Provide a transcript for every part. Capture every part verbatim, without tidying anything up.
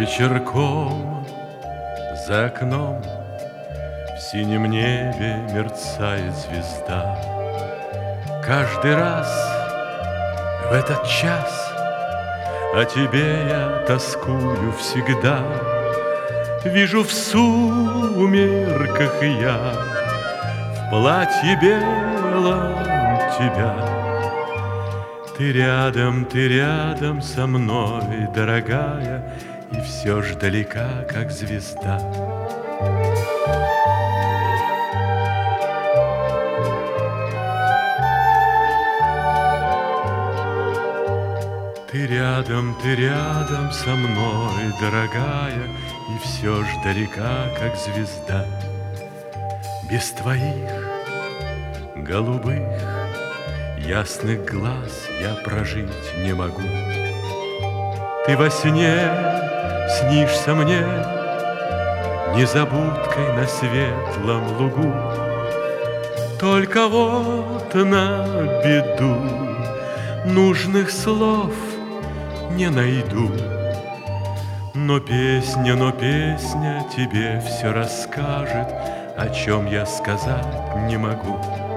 Вечерком за окном в синем небе мерцает звезда. Каждый раз в этот час о тебе я тоскую всегда. Вижу в сумерках я в платье белом тебя. Ты рядом, ты рядом со мной, дорогая, и все ж далека, как звезда. Ты рядом, ты рядом со мной, дорогая, и все ж далека, как звезда. Без твоих голубых ясных глаз я прожить не могу. Ты во сне снишься мне незабудкой на светлом лугу. Только вот на беду нужных слов не найду. Но песня, но песня тебе все расскажет, о чем я сказать не могу.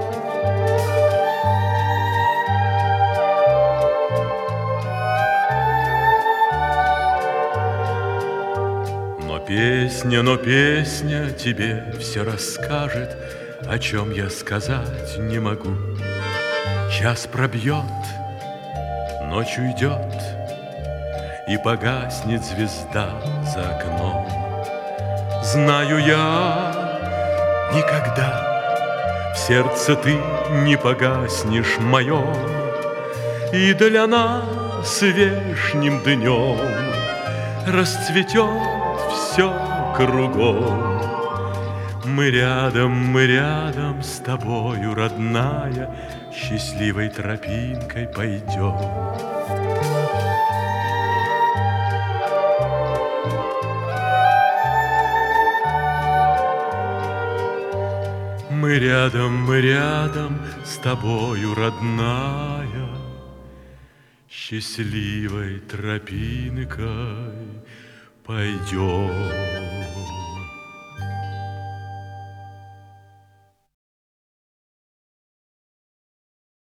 Песня, но песня тебе все расскажет, о чем я сказать не могу. Час пробьет, ночь уйдет, и погаснет звезда за окном. Знаю я, никогда в сердце ты не погаснешь моем, и для нас вешним днем расцветет все кругом. Мы рядом, мы рядом с тобою, родная, счастливой тропинкой пойдем. Мы рядом, мы рядом с тобою, родная, счастливой тропинкой пойдем.